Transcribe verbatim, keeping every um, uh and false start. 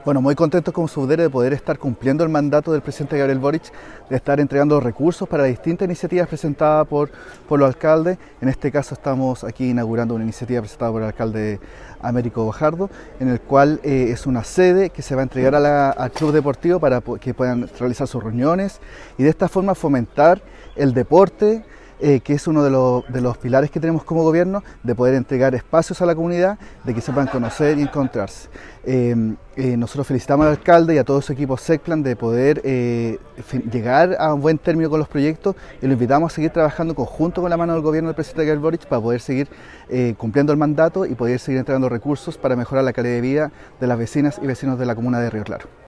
Bueno, muy contentos como subdere de poder estar cumpliendo el mandato del presidente Gabriel Boric, de estar entregando recursos para distintas iniciativas presentadas por, por los alcaldes. En este caso estamos aquí inaugurando una iniciativa presentada por el alcalde Américo Bajardo, en el cual eh, es una sede que se va a entregar a la, al club deportivo para que puedan realizar sus reuniones y de esta forma fomentar el deporte, Eh, que es uno de, lo, de los pilares que tenemos como gobierno, de poder entregar espacios a la comunidad, de que se puedan conocer y encontrarse. Eh, eh, nosotros felicitamos al alcalde y a todo su equipo SECPLAN de poder eh, llegar a un buen término con los proyectos y lo invitamos a seguir trabajando conjunto con la mano del gobierno del presidente Gabriel Boric para poder seguir eh, cumpliendo el mandato y poder seguir entregando recursos para mejorar la calidad de vida de las vecinas y vecinos de la comuna de Río Claro.